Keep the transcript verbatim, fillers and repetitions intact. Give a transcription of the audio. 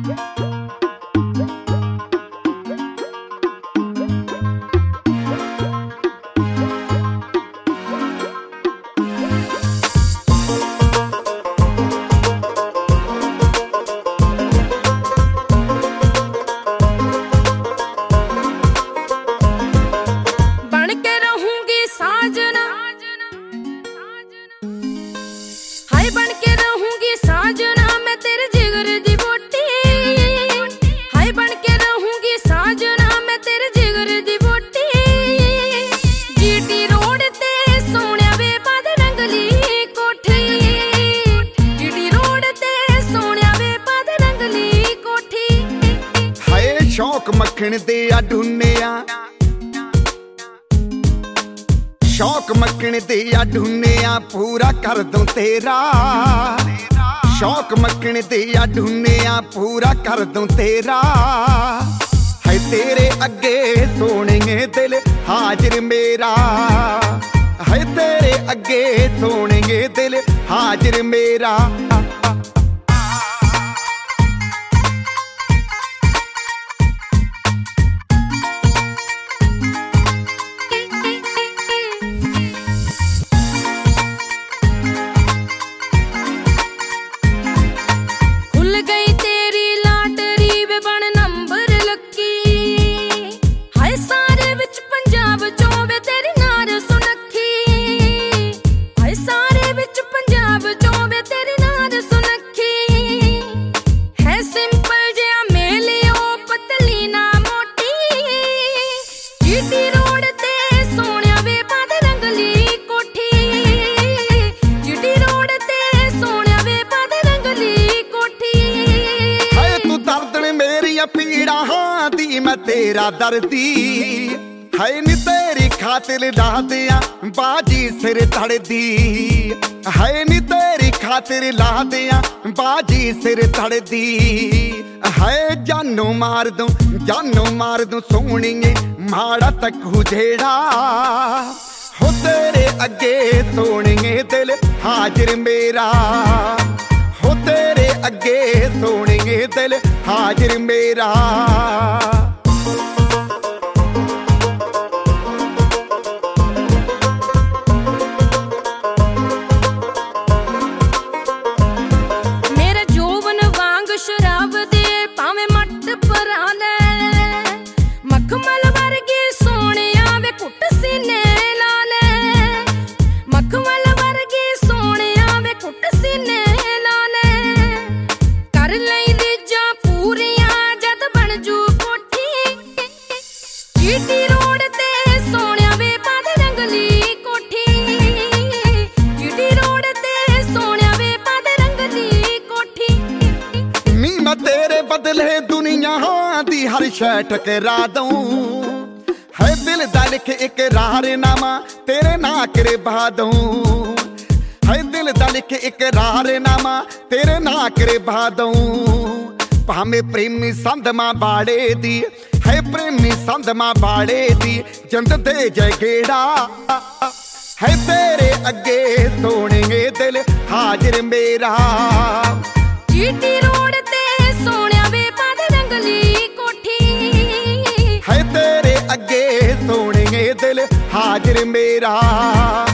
शौक मक्खण दे आ ढूंढिया शौक मक्खण दे आ ढूंढिया पूरा कर दूं तेरा शौक मक्खण दे आ ढूंढिया पूरा कर दूं तेरा है तेरे अगे सोने दिल हाजिर मेरा है तेरे अगे सोने दिल हाजिर मेरा पीड़ा हाँ दी मैं तेरा दर्दी है नी तेरी खातिर ला दिया बाजी सिर धड़ दी है नी तेरी खातिर ला दिया बाजी सिर धड़ दी है जानू मार दूं जानू मार दूं सोनिए माड़ा तकू जेड़ा हो तेरे अगे सोनिए दिल हाजिर मेरा हो तेरे अगे सोनिए दिल हाजिर मेरा मेरा जोवन वांग शराब दे पावे मट परा ले मखमल वर्गी सोनिया वे कुट सीने ला ले मखमल वर्गी सोनिया वे कुट सीने ला ले कर लई जीटी रोड ते सोनिया वे पद रंगली कोठी जीटी रोड ते सोनिया वे पद रंगली कोठी नी मैं तेरे बदले दुनिया दी हर शै ठकरा दूं है दिल दा लिख इकरारनामा तेरे ना करे बहा दूं है दिल दा लिख इकरारनामा तेरे ना करे बहा दूं भाਵੇਂ प्रेमी संध मां बाड़े दी है प्रेमी संध मां बाड़े दी जिंद दे जय गेड़ा है तेरे अगे सोने दिल हाजिर मेरा जीटी रोड ते सोनिया वे पद रंगली कोठी है तेरे अगे सोने दिल हाजिर मेरा।